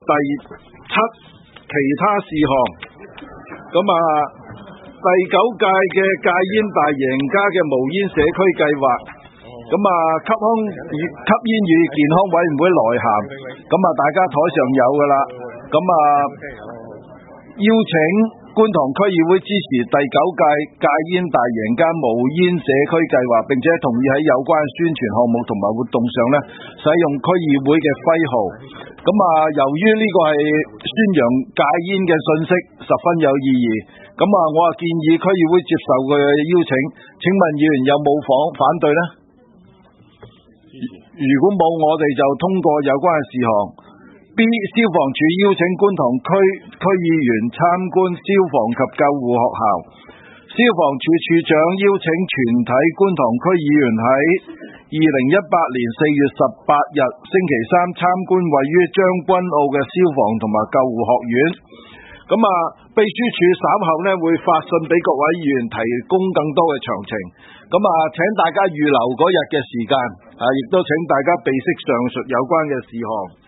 第7其他事項。咁第9屆嘅戒煙大贏家嘅無煙社區計劃，咁吸煙與健康委員會來函，咁大家台上有噶啦，咁邀請觀塘區議會支持第9屆戒煙大贏家無煙社區計劃，並且同意喺有關宣傳項目同埋活動上呢，使用區議會嘅徽號。咁由於呢個係宣揚戒煙嘅信息，十分有意義。咁我建議區議會接受佢嘅邀請。請問議員有冇反對呢？如果冇，我哋就通過有關嘅事項。B. 消防處邀請觀塘區議員參觀消防及救護學校。消防處處長邀請全體觀塘區議員喺2018年4月18日星期三參觀位於將軍澳嘅消防同埋救護學院。咁秘書處稍後呢會發信俾各位議員提供更多嘅詳情。咁請大家預留嗰日嘅時間，亦都請大家備悉上述有關嘅事項。